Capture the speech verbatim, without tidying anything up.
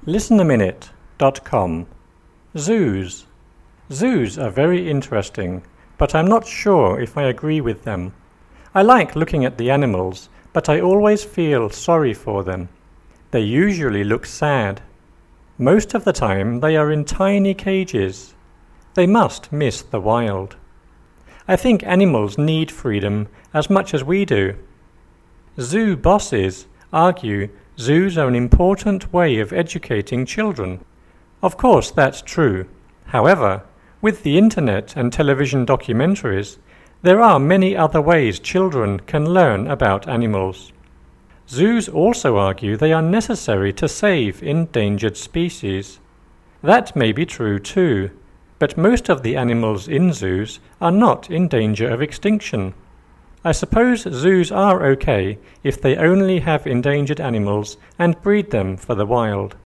listen a minute dot com. Zoos. Zoos are very interesting, but I'm not sure if I agree with them. I like looking at the animals, but I always feel sorry for them. They usually look sad. Most of the time they are in tiny cages. They must miss the wild. I think animals need freedom as much as we do. Zoo bosses argue zoos are an important way of educating children. Of course, that's true. However, with the internet and television documentaries, there are many other ways children can learn about animals. Zoos also argue they are necessary to save endangered species. That may be true too, but most of the animals in zoos are not in danger of extinction. I suppose zoos are okay if they only have endangered animals and breed them for the wild.